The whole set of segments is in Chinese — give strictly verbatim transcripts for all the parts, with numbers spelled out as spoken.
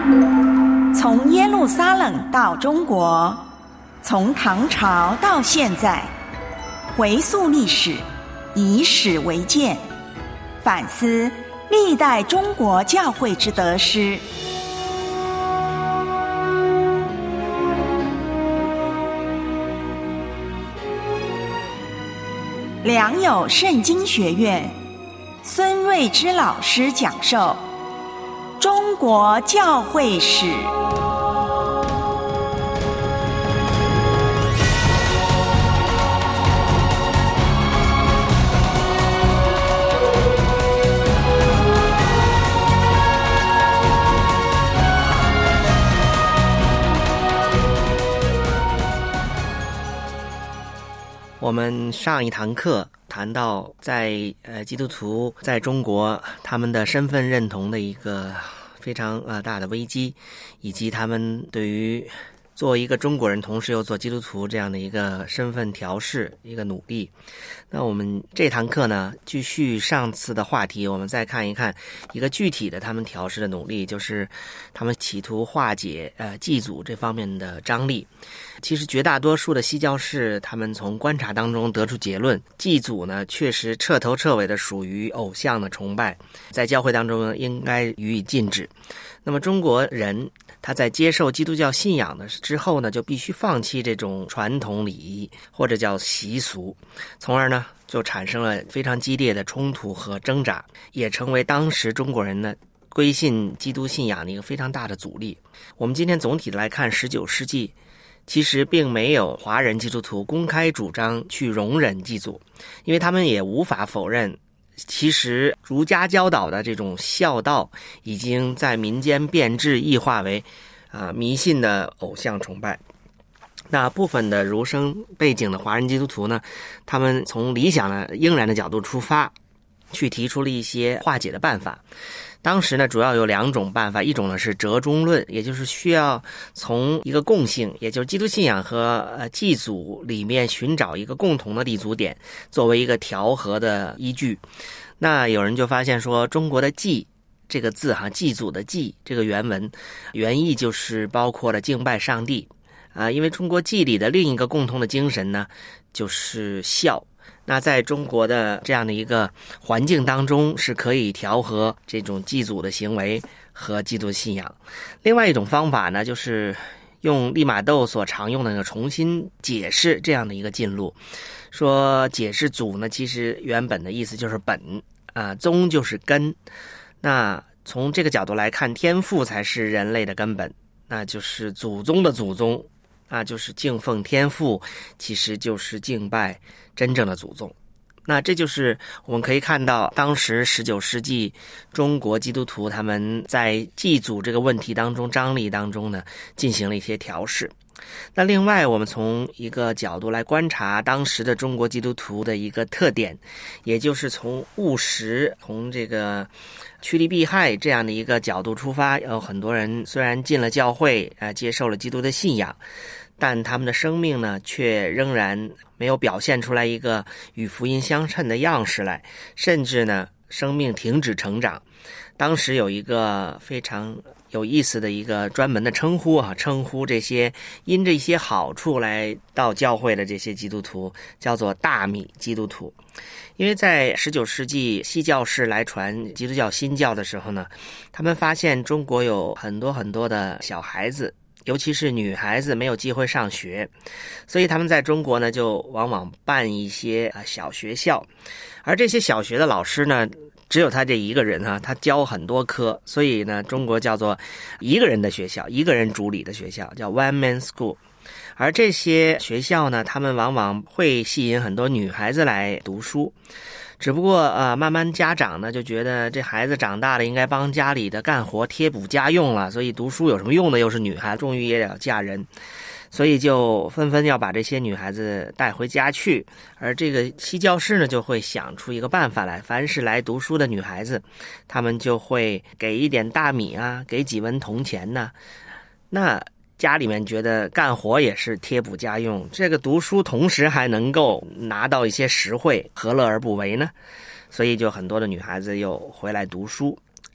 从耶路撒冷到中国，从唐朝到现在，回溯历史，以史为鉴，反思历代中国教会之得失。良友圣经学院孙瑞之老师讲授中国教会史。 我们上一堂课谈到在呃基督徒在中国他们的身份认同的一个非常呃大的危机，以及他们对于作为一个中国人同时又做基督徒这样的一个身份调试一个努力。那我们这堂课呢继续上次的话题，我们再看一看一个具体的他们调试的努力，就是他们企图化解呃祭祖这方面的张力。其实绝大多数的西教士他们从观察当中得出结论，祭祖呢确实彻头彻尾的属于偶像的崇拜，在教会当中应该予以禁止。那么中国人他在接受基督教信仰的之后呢，就必须放弃这种传统礼仪或者叫习俗，从而呢就产生了非常激烈的冲突和挣扎，也成为当时中国人呢归信基督信仰的一个非常大的阻力。我们今天总体的来看，十九世纪其实并没有华人基督徒公开主张去容忍祭祖，因为他们也无法否认其实儒家教导的这种孝道已经在民间变质异化为啊、呃、迷信的偶像崇拜。那部分的儒生背景的华人基督徒呢，他们从理想的应然的角度出发，去提出了一些化解的办法。当时呢主要有两种办法，一种呢是折中论，也就是需要从一个共性，也就是基督信仰和呃祭祖里面寻找一个共同的立足点，作为一个调和的依据。那有人就发现说，中国的祭这个字哈，祭祖的祭这个原文原意就是包括了敬拜上帝啊、呃，因为中国祭里的另一个共同的精神呢就是孝。那在中国的这样的一个环境当中，是可以调和这种祭祖的行为和基督信仰。另外一种方法呢，就是用利玛窦所常用的那个重新解释这样的一个进路，说解释祖呢，其实原本的意思就是本啊，宗就是根。那从这个角度来看，天父才是人类的根本，那就是祖宗的祖宗啊，就是敬奉天父，其实就是敬拜真正的祖宗。那这就是我们可以看到当时十九世纪中国基督徒他们在祭祖这个问题当中张力当中呢进行了一些调试。那另外我们从一个角度来观察当时的中国基督徒的一个特点，也就是从务实，从这个趋利避害这样的一个角度出发，有很多人虽然进了教会啊、呃，接受了基督的信仰，但他们的生命呢却仍然没有表现出来一个与福音相称的样式来，甚至呢生命停止成长。当时有一个非常有意思的一个专门的称呼啊，称呼这些因着一些好处来到教会的这些基督徒，叫做大米基督徒。因为在十九世纪西教士来传基督教新教的时候呢，他们发现中国有很多很多的小孩子，尤其是女孩子没有机会上学，所以他们在中国呢就往往办一些小学校，而这些小学的老师呢只有他这一个人啊，他教很多科，所以呢中国叫做一个人的学校，一个人主理的学校，叫 one man school。 而这些学校呢，他们往往会吸引很多女孩子来读书，只不过呃，慢慢家长呢就觉得这孩子长大了应该帮家里的干活贴补家用了，所以读书有什么用呢？又是女孩，终于也要嫁人，所以就纷纷要把这些女孩子带回家去。而这个西教士呢就会想出一个办法来，凡是来读书的女孩子，他们就会给一点大米啊，给几文铜钱呢、啊。那家里面觉得干活也是贴补家用，这个读书同时还能够拿到一些实惠，何乐而不为呢？所以就很多的女孩子又回来读书。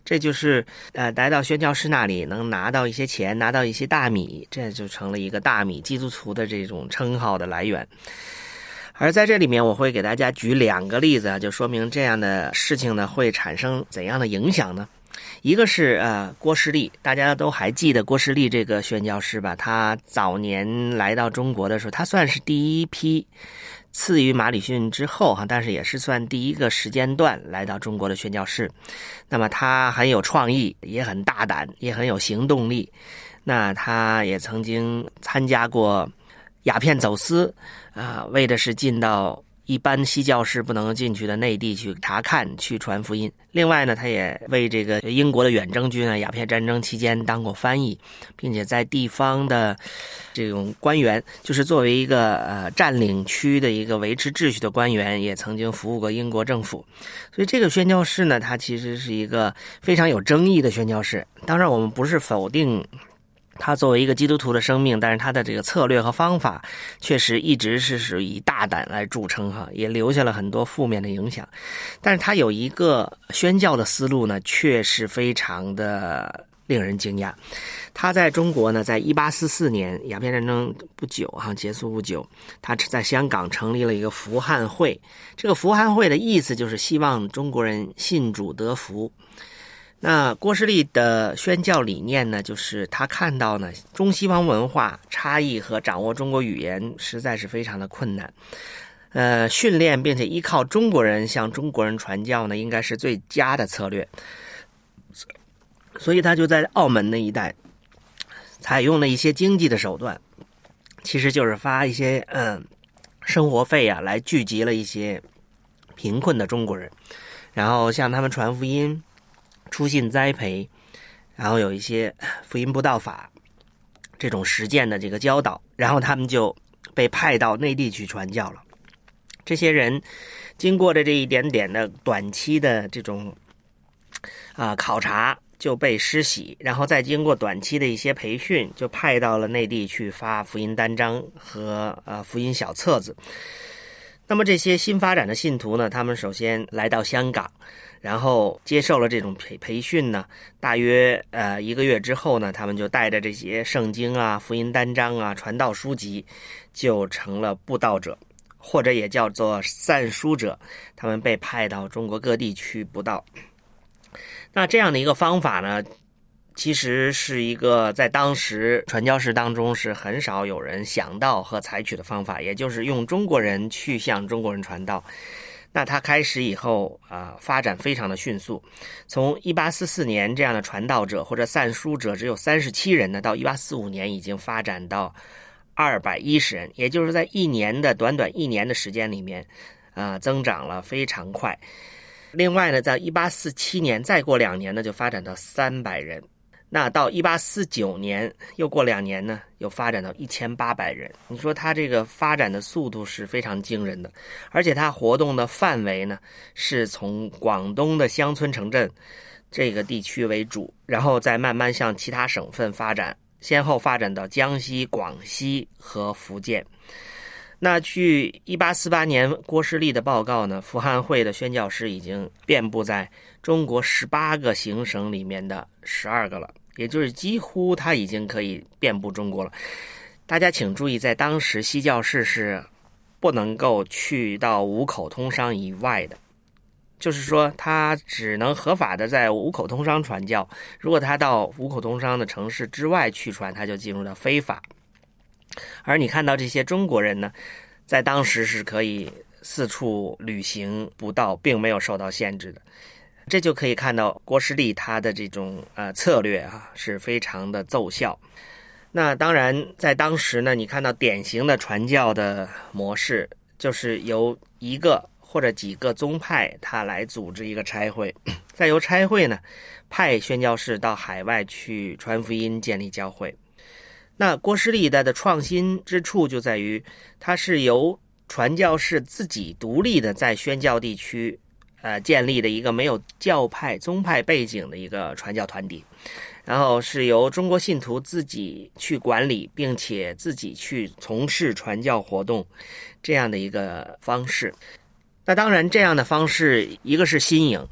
这就是呃来到宣教士那里能拿到一些钱，拿到一些大米，这就成了一个大米基督徒的这种称号的来源。而在这里面我会给大家举两个例子啊，就说明这样的事情呢会产生怎样的影响呢？一个是呃郭士立，大家都还记得郭士立这个宣教士吧？他早年来到中国的时候，他算是第一批，次于马礼逊之后哈，但是也是算第一个时间段来到中国的宣教士。那么他很有创意，也很大胆，也很有行动力。那他也曾经参加过鸦片走私啊、呃，为的是进到一般西教士不能进去的内地去查看，去传福音。另外呢，他也为这个英国的远征军啊，鸦片战争期间当过翻译，并且在地方的这种官员，就是作为一个呃占领区的一个维持秩序的官员，也曾经服务过英国政府。所以这个宣教士呢，他其实是一个非常有争议的宣教士。当然我们不是否定他作为一个基督徒的生命，但是他的这个策略和方法确实一直是属于以大胆来著称哈，也留下了很多负面的影响。但是他有一个宣教的思路呢，却是非常的令人惊讶。他在中国呢，在一八四四年鸦片战争不久哈结束不久，他在香港成立了一个福汉会。这个福汉会的意思就是希望中国人信主得福。那郭士立的宣教理念呢，就是他看到呢中西方文化差异和掌握中国语言实在是非常的困难，呃，训练并且依靠中国人向中国人传教呢，应该是最佳的策略。所以他就在澳门那一带采用了一些经济的手段，其实就是发一些嗯生活费啊，来聚集了一些贫困的中国人，然后向他们传福音，出信栽培，然后有一些福音布道法这种实践的这个教导，然后他们就被派到内地去传教了。这些人经过的这一点点的短期的这种啊、呃、考察，就被施洗，然后再经过短期的一些培训，就派到了内地去发福音单张和呃福音小册子。那么这些新发展的信徒呢，他们首先来到香港，然后接受了这种培培训呢，大约呃一个月之后呢，他们就带着这些圣经啊、福音单张啊、传道书籍，就成了布道者，或者也叫做散书者。他们被派到中国各地去布道。那这样的一个方法呢，其实是一个在当时传教士当中是很少有人想到和采取的方法，也就是用中国人去向中国人传道。那他开始以后啊、呃，发展非常的迅速，从一八四四年这样的传道者或者散书者只有三十七人呢，到一八四五年已经发展到二百一十人，也就是在一年的短短一年的时间里面啊、呃，增长了非常快。另外呢，在一八四七年再过两年呢，就发展到三百人。那到一八四九年又过两年呢，又发展到一千八百人。你说他这个发展的速度是非常惊人的，而且他活动的范围呢，是从广东的乡村城镇这个地区为主，然后再慢慢向其他省份发展，先后发展到江西、广西和福建。那据一八四八年郭士立的报告呢，福汉会的宣教师已经遍布在中国十八个行省里面的十二个了，也就是几乎他已经可以遍布中国了。大家请注意，在当时西教士是不能够去到五口通商以外的，就是说他只能合法的在五口通商传教，如果他到五口通商的城市之外去传，他就进入到非法。而你看到这些中国人呢，在当时是可以四处旅行布道，并没有受到限制的。这就可以看到郭士立他的这种呃策略啊是非常的奏效。那当然在当时呢，你看到典型的传教的模式，就是由一个或者几个宗派他来组织一个差会，再由差会呢派宣教士到海外去传福音，建立教会。那郭士立的创新之处就在于，他是由传教士自己独立的在宣教地区呃建立的一个没有教派宗派背景的一个传教团体，然后是由中国信徒自己去管理，并且自己去从事传教活动，这样的一个方式。那当然这样的方式，一个是新颖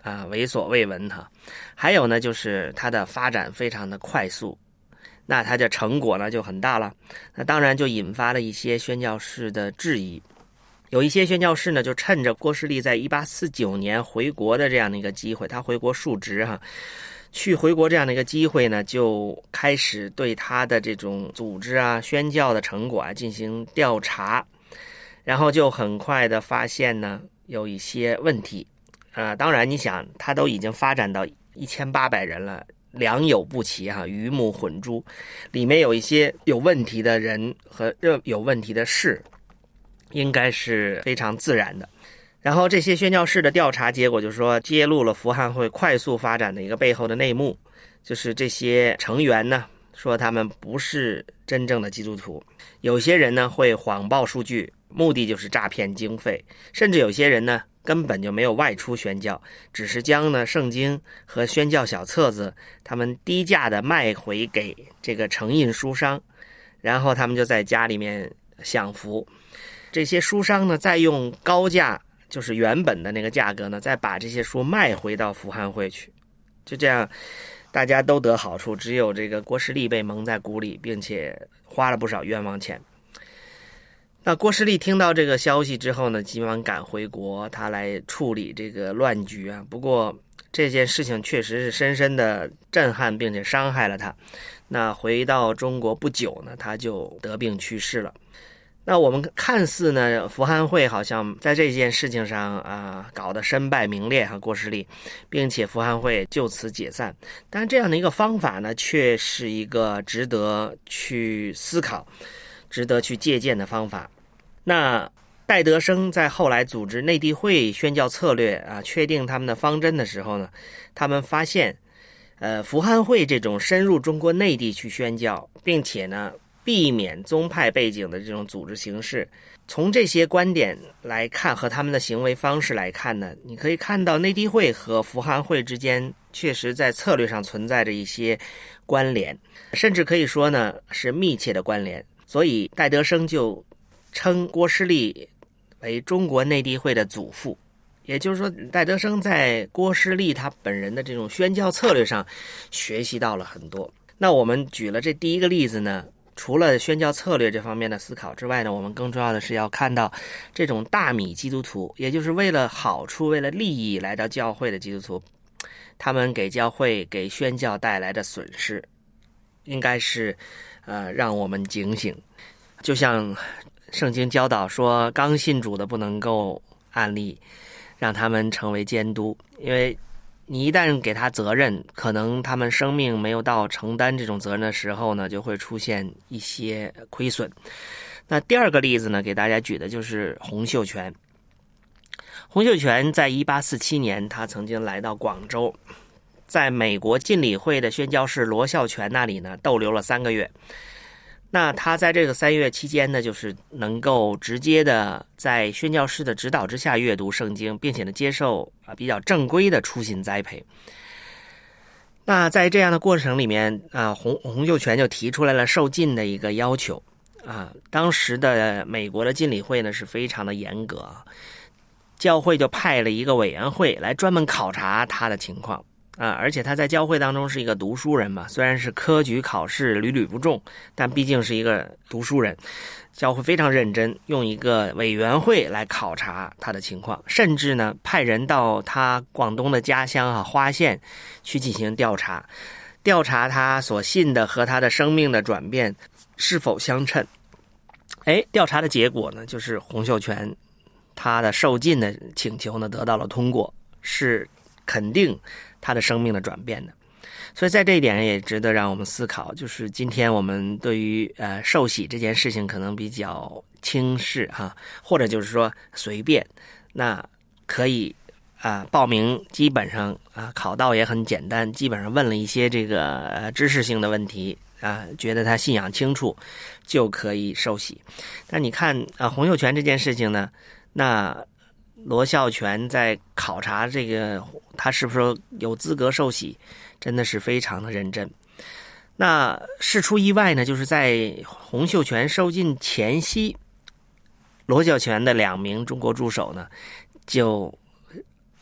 啊为所未闻哈。还有呢，就是它的发展非常的快速，那它的成果呢就很大了。那当然就引发了一些宣教士的质疑。有一些宣教士呢，就趁着郭士立在一八四九年回国的这样的一个机会，他回国述职哈，去回国这样的一个机会呢，就开始对他的这种组织啊、宣教的成果啊进行调查，然后就很快的发现呢有一些问题。呃，当然你想，他都已经发展到一千八百人了，良莠不齐哈，鱼目混珠，里面有一些有问题的人和有问题的事，应该是非常自然的。然后这些宣教士的调查结果就是说，揭露了福汉会快速发展的一个背后的内幕，就是这些成员呢说他们不是真正的基督徒，有些人呢会谎报数据，目的就是诈骗经费，甚至有些人呢根本就没有外出宣教，只是将呢圣经和宣教小册子他们低价的卖回给这个成印书商，然后他们就在家里面享福。这些书商呢再用高价，就是原本的那个价格呢，再把这些书卖回到福汉会去，就这样大家都得好处，只有这个郭士立被蒙在鼓里，并且花了不少冤枉钱。那郭士立听到这个消息之后呢，急忙赶回国，他来处理这个乱局啊。不过这件事情确实是深深的震撼并且伤害了他。那回到中国不久呢，他就得病去世了。那我们看似呢，福汉会好像在这件事情上啊搞得身败名裂哈，郭士立，并且福汉会就此解散。但这样的一个方法呢，却是一个值得去思考、值得去借鉴的方法。那戴德生在后来组织内地会宣教策略啊，确定他们的方针的时候呢，他们发现，呃，福汉会这种深入中国内地去宣教，并且呢，避免宗派背景的这种组织形式，从这些观点来看和他们的行为方式来看呢，你可以看到内地会和福汉会之间确实在策略上存在着一些关联，甚至可以说呢是密切的关联。所以戴德生就称郭士立为中国内地会的祖父，也就是说戴德生在郭士立他本人的这种宣教策略上学习到了很多。那我们举了这第一个例子呢，除了宣教策略这方面的思考之外呢，我们更重要的是要看到这种大米基督徒，也就是为了好处、为了利益来到教会的基督徒，他们给教会、给宣教带来的损失，应该是呃让我们警醒。就像圣经教导说，刚信主的不能够按立，让他们成为监督，因为你一旦给他责任，可能他们生命没有到承担这种责任的时候呢，就会出现一些亏损。那第二个例子呢，给大家举的就是洪秀全。洪秀全在一八四七年，他曾经来到广州，在美国浸礼会的宣教士罗孝全那里呢逗留了三个月。那他在这个三月期间呢，就是能够直接的在宣教士的指导之下阅读圣经，并且呢接受啊比较正规的初信栽培。那在这样的过程里面啊，洪洪秀全就提出来了受浸的一个要求啊。当时的美国的浸礼会呢是非常的严格，教会就派了一个委员会来专门考察他的情况。啊，而且他在教会当中是一个读书人嘛，虽然是科举考试屡屡不中，但毕竟是一个读书人，教会非常认真，用一个委员会来考察他的情况，甚至呢派人到他广东的家乡啊花县去进行调查，调查他所信的和他的生命的转变是否相称。哎，调查的结果呢，就是洪秀全他的受浸的请求呢得到了通过，是肯定他的生命的转变的。所以在这一点也值得让我们思考，就是今天我们对于呃受洗这件事情可能比较轻视哈，或者就是说随便，那可以啊、呃、报名，基本上啊、呃、考到也很简单，基本上问了一些这个、呃、知识性的问题啊、呃，觉得他信仰清楚就可以受洗。但你看啊、呃、洪秀全这件事情呢，那罗孝全在考察这个他是不是有资格受洗，真的是非常的认真。那事出意外呢，就是在洪秀全受浸前夕，罗孝全的两名中国助手呢就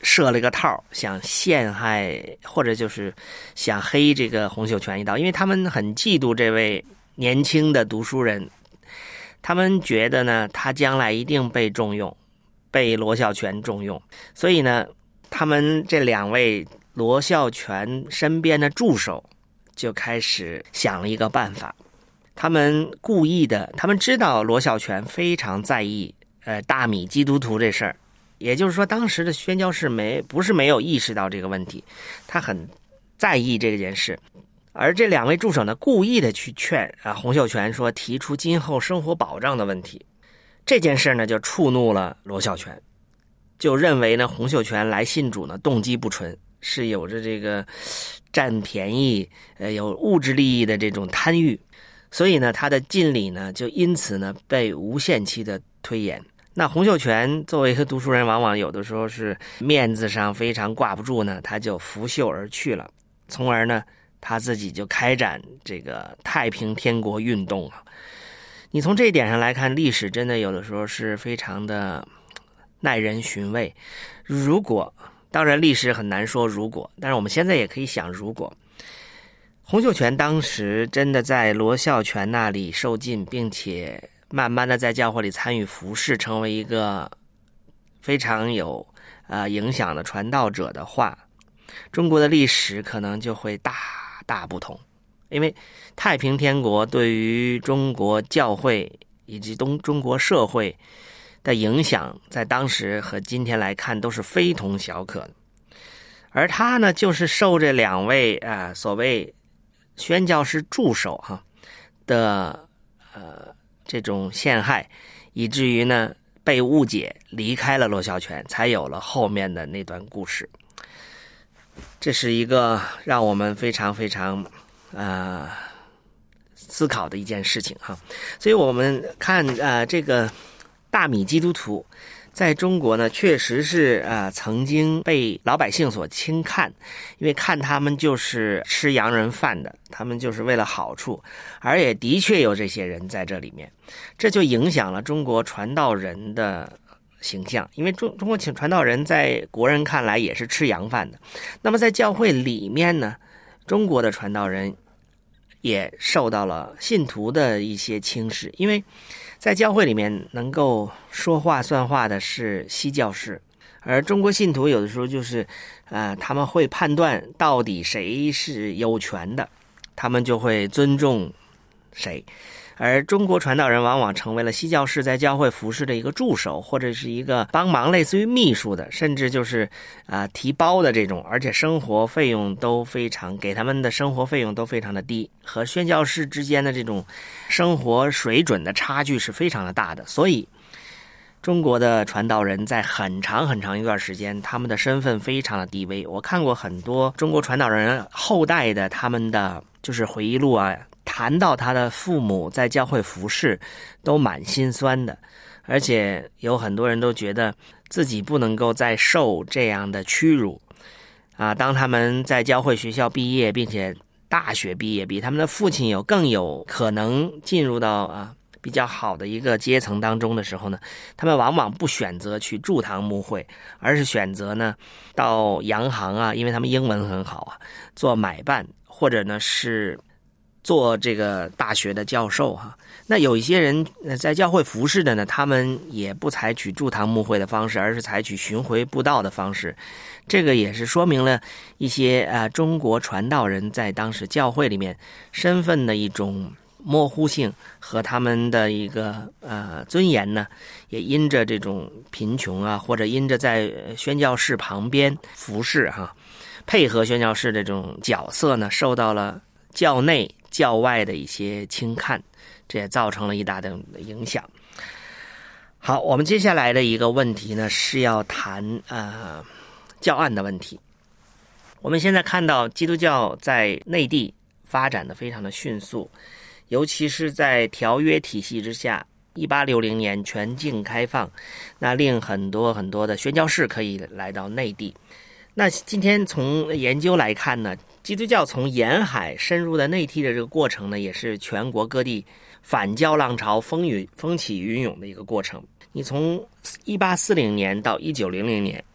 设了一个套，想陷害或者就是想黑这个洪秀全一刀，因为他们很嫉妒这位年轻的读书人，他们觉得呢他将来一定被重用，被罗孝全重用，所以呢他们这两位罗孝全身边的助手就开始想了一个办法。他们故意的，他们知道罗孝全非常在意呃大米基督徒这事儿，也就是说当时的宣教士没不是没有意识到这个问题，他很在意这件事。而这两位助手呢，故意的去劝啊洪秀全说提出今后生活保障的问题。这件事呢就触怒了罗孝全，就认为呢洪秀全来信主呢动机不纯，是有着这个占便宜呃有物质利益的这种贪欲，所以呢他的禁礼呢就因此呢被无限期的推延。那洪秀全作为一个读书人，往往有的时候是面子上非常挂不住呢，他就拂袖而去了，从而呢他自己就开展这个太平天国运动啊。你从这一点上来看，历史真的有的时候是非常的耐人寻味。如果当然历史很难说如果，但是我们现在也可以想，如果洪秀全当时真的在罗孝全那里受浸，并且慢慢的在教会里参与服侍，成为一个非常有呃影响的传道者的话，中国的历史可能就会大大不同。因为太平天国对于中国教会以及东中国社会的影响，在当时和今天来看都是非同小可的。而他呢，就是受这两位啊、呃、所谓宣教士助手哈、啊、的呃这种陷害，以至于呢被误解离开了罗孝全，才有了后面的那段故事。这是一个让我们非常非常呃思考的一件事情哈。所以我们看呃这个大米基督徒在中国呢，确实是呃曾经被老百姓所轻看，因为看他们就是吃洋人饭的，他们就是为了好处，而也的确有这些人在这里面，这就影响了中国传道人的形象。因为中中国传道人在国人看来也是吃洋饭的，那么在教会里面呢，中国的传道人也受到了信徒的一些轻视，因为在教会里面能够说话算话的是西教士，而中国信徒有的时候就是呃，他们会判断到底谁是有权的，他们就会尊重谁。而中国传道人往往成为了西教士在教会服侍的一个助手，或者是一个帮忙类似于秘书的，甚至就是啊、呃、提包的这种，而且生活费用都非常，给他们的生活费用都非常的低，和宣教士之间的这种生活水准的差距是非常的大的。所以中国的传道人在很长很长一段时间，他们的身份非常的低微。我看过很多中国传道人后代的他们的就是回忆录啊，谈到他的父母在教会服侍都蛮心酸的，而且有很多人都觉得自己不能够再受这样的屈辱啊！当他们在教会学校毕业，并且大学毕业，比他们的父亲有更有可能进入到啊比较好的一个阶层当中的时候呢，他们往往不选择去驻堂牧会，而是选择呢到洋行啊，因为他们英文很好啊，做买办，或者呢是做这个大学的教授哈。那有一些人在教会服侍的呢，他们也不采取驻堂牧会的方式，而是采取巡回布道的方式。这个也是说明了一些呃中国传道人在当时教会里面身份的一种模糊性，和他们的一个呃尊严呢，也因着这种贫穷啊，或者因着在宣教士旁边服侍哈，配合宣教士这种角色呢，受到了教内教外的一些轻看，这也造成了一大的影响。好，我们接下来的一个问题呢，是要谈呃教案的问题。我们现在看到基督教在内地发展的非常的迅速，尤其是在条约体系之下，一八六零年全境开放，那令很多很多的宣教士可以来到内地。那今天从研究来看呢，基督教从沿海深入的内地的这个过程呢，也是全国各地反教浪潮风雨风起云涌的一个过程。你从一八四零年到一九零零年，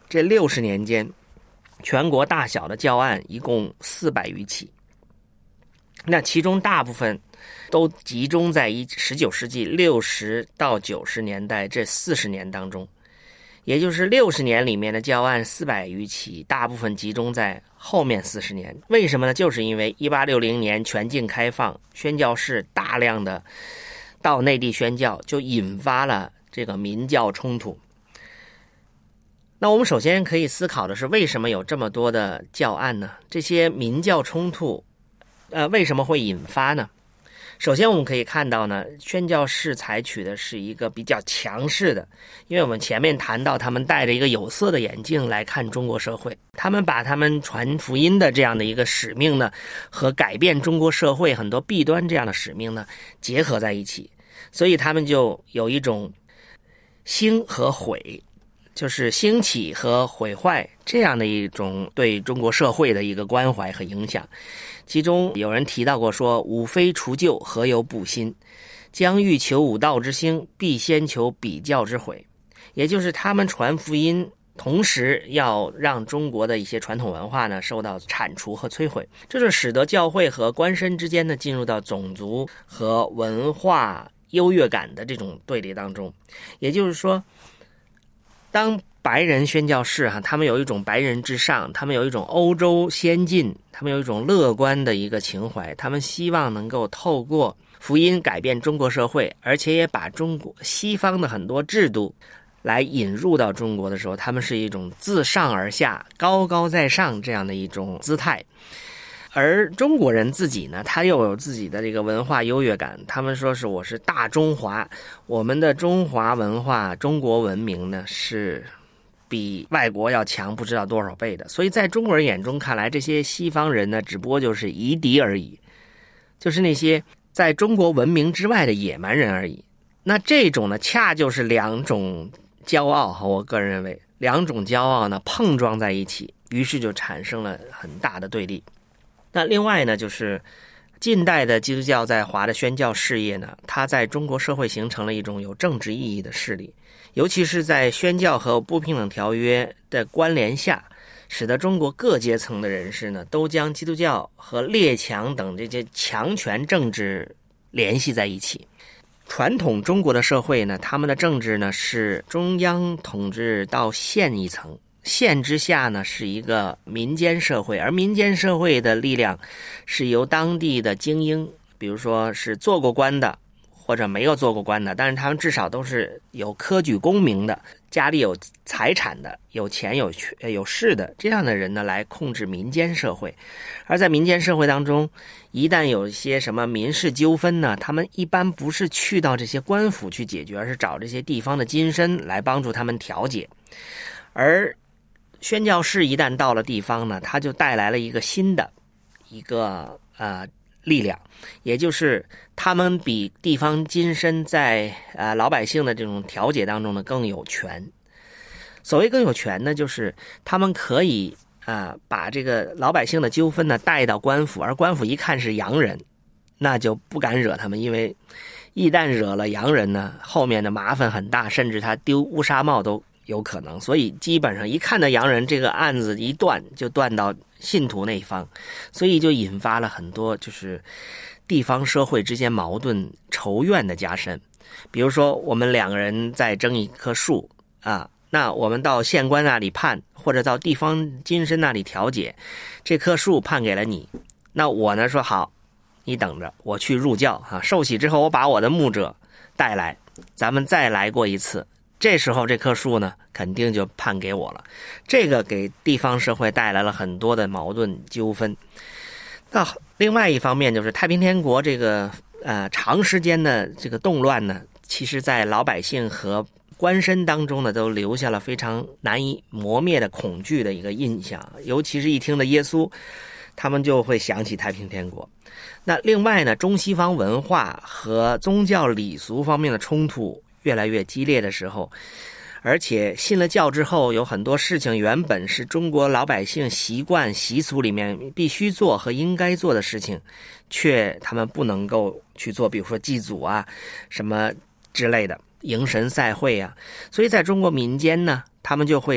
这六十年间，全国大小的教案一共四百余起。那其中大部分都集中在一十九世纪六十到九十年代这四十年当中，也就是六十年里面的教案四百余起，大部分集中在后面四十年。为什么呢？就是因为一八六零年全境开放，宣教士大量的到内地宣教，就引发了这个民教冲突。那我们首先可以思考的是，为什么有这么多的教案呢？这些民教冲突呃，为什么会引发呢？首先我们可以看到呢，宣教士采取的是一个比较强势的，因为我们前面谈到他们戴着一个有色的眼镜来看中国社会，他们把他们传福音的这样的一个使命呢，和改变中国社会很多弊端这样的使命呢结合在一起，所以他们就有一种兴和毁，就是兴起和毁坏这样的一种对中国社会的一个关怀和影响。其中有人提到过说，吾非除旧，何由不新？将欲求吾道之兴，必先求彼教之毁。也就是他们传福音，同时要让中国的一些传统文化呢受到铲除和摧毁，这就使得教会和官绅之间呢进入到种族和文化优越感的这种对立当中。也就是说，当白人宣教士哈，他们有一种白人至上，他们有一种欧洲先进，他们有一种乐观的一个情怀，他们希望能够透过福音改变中国社会，而且也把中国西方的很多制度来引入到中国的时候，他们是一种自上而下、高高在上这样的一种姿态。而中国人自己呢，他又有自己的这个文化优越感，他们说是我是大中华，我们的中华文化、中国文明呢是比外国要强不知道多少倍的。所以在中国人眼中看来，这些西方人呢只不过就是夷狄而已，就是那些在中国文明之外的野蛮人而已。那这种呢恰就是两种骄傲，我个人认为两种骄傲呢碰撞在一起，于是就产生了很大的对立。那另外呢，就是近代的基督教在华的宣教事业呢，它在中国社会形成了一种有政治意义的势力，尤其是在宣教和不平等条约的关联下，使得中国各阶层的人士呢，都将基督教和列强等这些强权政治联系在一起。传统中国的社会呢，他们的政治呢是中央统治到县一层，县之下呢是一个民间社会，而民间社会的力量是由当地的精英，比如说是做过官的或者没有做过官的，但是他们至少都是有科举功名的，家里有财产的，有钱有有势的，这样的人呢来控制民间社会。而在民间社会当中，一旦有一些什么民事纠纷呢，他们一般不是去到这些官府去解决，而是找这些地方的金绅来帮助他们调解。而宣教士一旦到了地方呢，他就带来了一个新的一个呃力量，也就是他们比地方金绅在呃老百姓的这种调解当中呢更有权。所谓更有权呢，就是他们可以啊、呃、把这个老百姓的纠纷呢带到官府，而官府一看是洋人，那就不敢惹他们，因为一旦惹了洋人呢，后面的麻烦很大，甚至他丢乌纱帽都有可能。所以基本上一看到洋人，这个案子一断就断到信徒那一方，所以就引发了很多就是地方社会之间矛盾仇怨的加深。比如说我们两个人在争一棵树啊，那我们到县官那里判，或者到地方金绅那里调解，这棵树判给了你，那我呢说好，你等着，我去入教啊，受洗之后我把我的牧者带来，咱们再来过一次，这时候这棵树呢肯定就判给我了。这个给地方社会带来了很多的矛盾纠纷。那另外一方面就是太平天国这个呃长时间的这个动乱呢，其实在老百姓和官绅当中呢都留下了非常难以磨灭的恐惧的一个印象，尤其是一听到耶稣，他们就会想起太平天国。那另外呢，中西方文化和宗教礼俗方面的冲突越来越激烈的时候，而且信了教之后，有很多事情原本是中国老百姓习惯习俗里面必须做和应该做的事情，却他们不能够去做，比如说祭祖啊什么之类的，迎神赛会啊。所以在中国民间呢，他们就会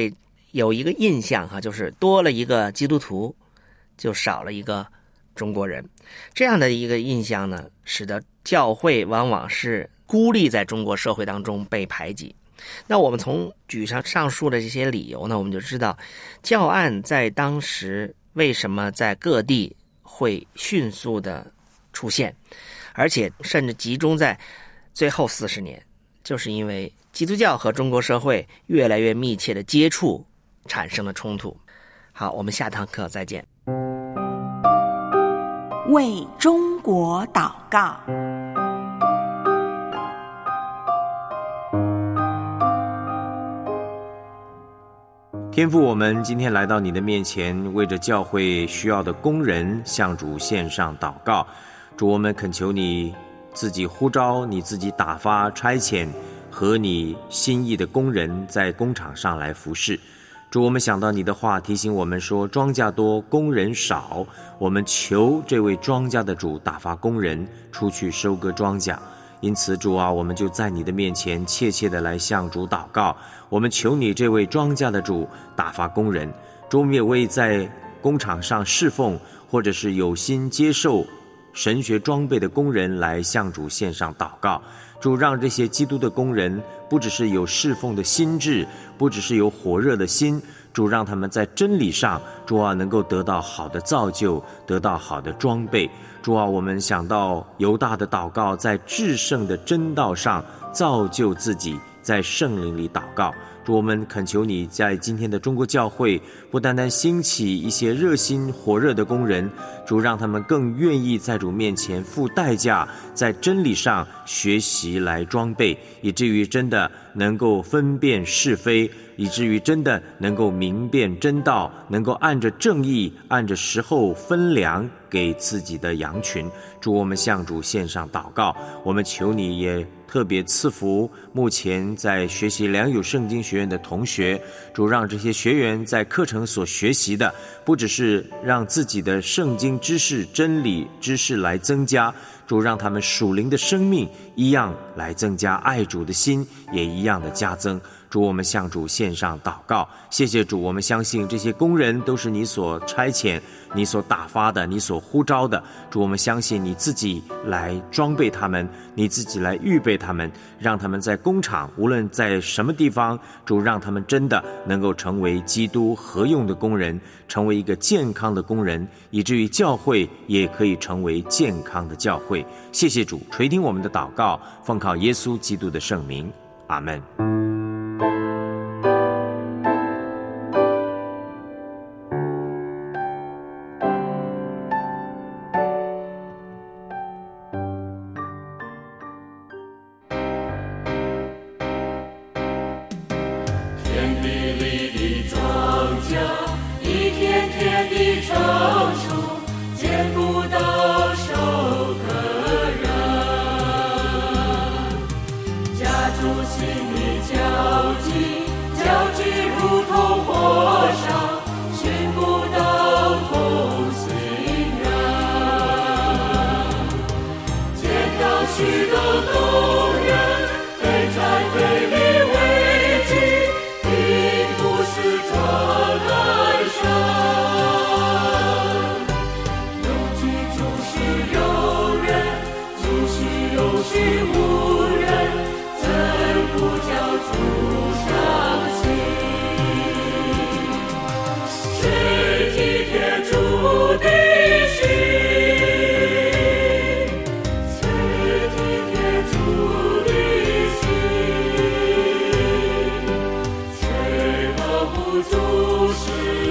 有一个印象哈，就是多了一个基督徒，就少了一个中国人。这样的一个印象呢，使得教会往往是孤立在中国社会当中被排挤。那我们从举上上述的这些理由呢，我们就知道教案在当时为什么在各地会迅速的出现，而且甚至集中在最后四十年，就是因为基督教和中国社会越来越密切的接触产生了冲突。好，我们下堂课再见。 为中国祷告。 天父，我们今天来到你的面前，为着教会需要的工人向主献上祷告。主，我们恳求你自己呼召，你自己打发差遣和你心意的工人在工场上来服侍。主，我们想到你的话提醒我们说，庄稼多，工人少，我们求这位庄稼的主打发工人出去收割庄稼。因此主啊，我们就在你的面前切切的来向主祷告，我们求你这位庄稼的主打发工人。主，我们也为在工场上侍奉或者是有心接受神学装备的工人来向主献上祷告。主，让这些基督的工人不只是有侍奉的心志，不只是有火热的心，主，让他们在真理上，主啊，能够得到好的造就，得到好的装备。主啊，我们想到犹大的祷告，在至圣的真道上造就自己，在圣灵里祷告。主，我们恳求你在今天的中国教会，不单单兴起一些热心火热的工人，主，让他们更愿意在主面前付代价，在真理上学习来装备，以至于真的能够分辨是非，以至于真的能够明辨真道，能够按着正义，按着时候分粮给自己的羊群。主，我们向主献上祷告，我们求你也特别赐福目前在学习良友圣经学院的同学。主，让这些学员在课程所学习的，不只是让自己的圣经知识、真理知识来增加，主，让他们属灵的生命一样来增加，爱主的心也一样的加增。主，我们向主献上祷告。谢谢主，我们相信这些工人都是你所差遣，你所打发的，你所呼召的。主，我们相信你自己来装备他们，你自己来预备他们，让他们在工厂无论在什么地方，主，让他们真的能够成为基督合用的工人，成为一个健康的工人，以至于教会也可以成为健康的教会。谢谢主，垂听我们的祷告，奉靠耶稣基督的圣名，阿们。 主是